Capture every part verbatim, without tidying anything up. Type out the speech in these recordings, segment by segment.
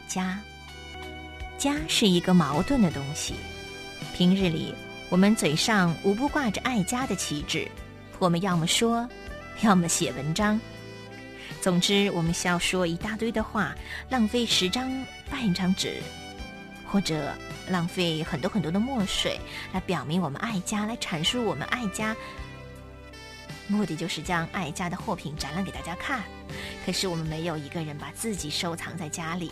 家。家是一个矛盾的东西，平日里我们嘴上无不挂着爱家的旗帜，我们要么说，要么写文章，总之我们需要说一大堆的话，浪费十张半张纸，或者浪费很多很多的墨水来表明我们爱家，来阐述我们爱家，目的就是将爱家的货品展览给大家看。可是我们没有一个人把自己收藏在家里。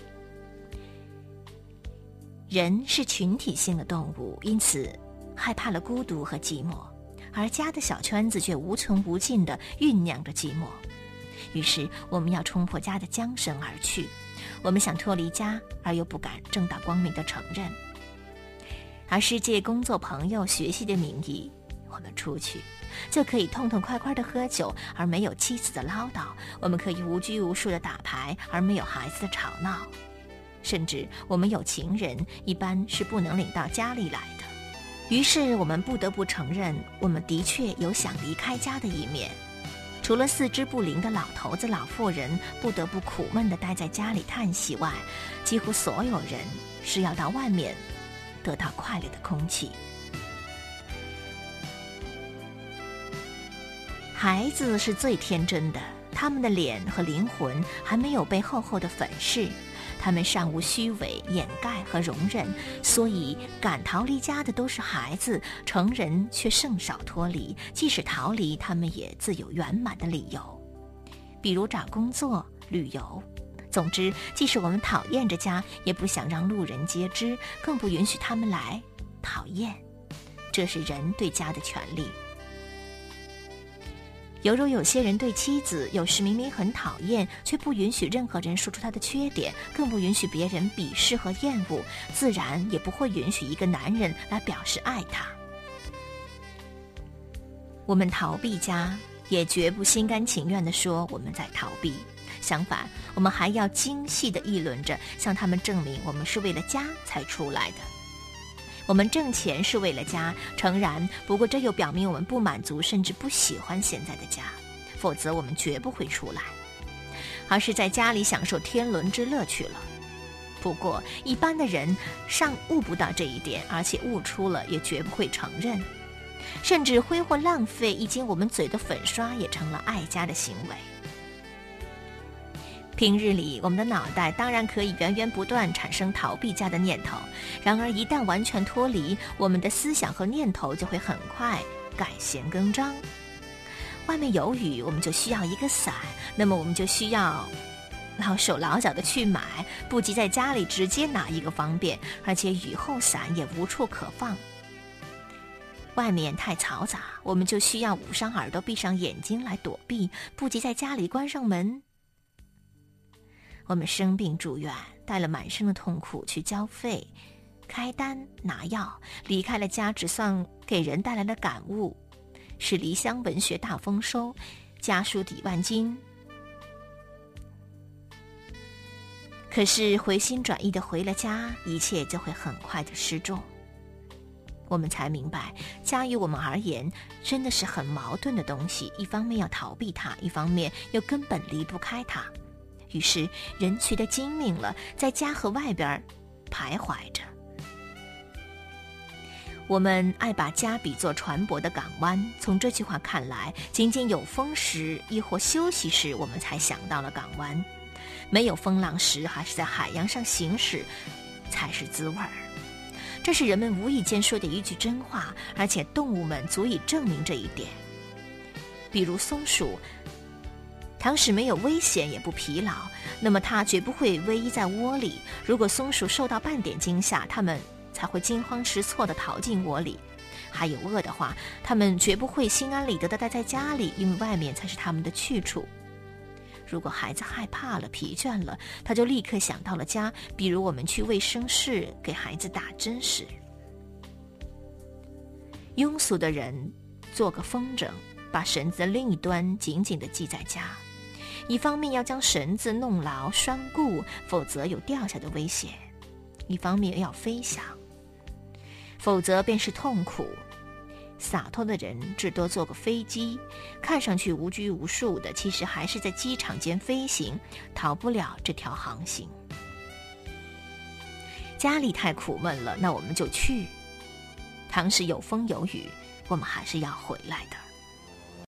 人是群体性的动物，因此害怕了孤独和寂寞，而家的小圈子却无穷无尽地酝酿着寂寞。于是我们要冲破家的缰绳而去，我们想脱离家，而又不敢正大光明地承认，而是借工作、朋友、学习的名义，我们出去就可以痛痛快快地喝酒，而没有妻子的唠叨；我们可以无拘无束地打牌，而没有孩子的吵闹。甚至我们有情人，一般是不能领到家里来的。于是我们不得不承认，我们的确有想离开家的一面。除了四肢不灵的老头子、老妇人不得不苦闷地待在家里叹息外，几乎所有人是要到外面得到快乐的空气。孩子是最天真的，他们的脸和灵魂还没有被厚厚的粉饰，他们尚无虚伪、掩盖和容忍，所以敢逃离家的都是孩子，成人却甚少脱离，即使逃离，他们也自有圆满的理由，比如找工作、旅游。总之，即使我们讨厌着家，也不想让路人皆知，更不允许他们来讨厌。这是人对家的权利。犹如有些人对妻子有时明明很讨厌，却不允许任何人说出他的缺点，更不允许别人鄙视和厌恶，自然也不会允许一个男人来表示爱他。我们逃避家，也绝不心甘情愿地说我们在逃避，相反，我们还要精细地议论着，向他们证明我们是为了家才出来的。我们挣钱是为了家，诚然，不过这又表明我们不满足甚至不喜欢现在的家，否则我们绝不会出来，而是在家里享受天伦之乐去了。不过一般的人尚悟不到这一点，而且悟出了也绝不会承认，甚至挥霍浪费一经我们嘴的粉刷也成了爱家的行为。平日里我们的脑袋当然可以源源不断产生逃避家的念头，然而一旦完全脱离，我们的思想和念头就会很快改弦更张。外面有雨，我们就需要一个伞，那么我们就需要老手老脚的去买，不及在家里直接拿一个方便，而且雨后伞也无处可放。外面太嘈杂，我们就需要捂上耳朵闭上眼睛来躲避，不及在家里关上门。我们生病住院，带了满身的痛苦去交费、开单、拿药，离开了家，只算给人带来了感悟，使离乡文学大丰收，家书抵万金。可是回心转意的回了家，一切就会很快的失重。我们才明白，家于我们而言真的是很矛盾的东西，一方面要逃避它，一方面又根本离不开它。于是人觉得精明了，在家和外边徘徊着。我们爱把家比作船舶的港湾，从这句话看来，仅仅有风时亦或休息时，我们才想到了港湾；没有风浪时，还是在海洋上行驶，才是滋味儿。这是人们无意间说的一句真话，而且动物们足以证明这一点。比如松鼠，倘使没有危险也不疲劳，那么它绝不会偎依在窝里。如果松鼠受到半点惊吓，它们才会惊慌失措地逃进窝里。还有饿的话，它们绝不会心安理得地待在家里，因为外面才是它们的去处。如果孩子害怕了、疲倦了，他就立刻想到了家，比如我们去卫生室给孩子打针时。庸俗的人做个风筝，把绳子的另一端紧紧地系在家，一方面要将绳子弄牢拴固，否则有掉下的危险；一方面要飞翔，否则便是痛苦。洒脱的人至多坐个飞机，看上去无拘无束的，其实还是在机场间飞行，逃不了这条航行。 家里太苦闷了，那我们就去。倘使有风有雨，我们还是要回来的。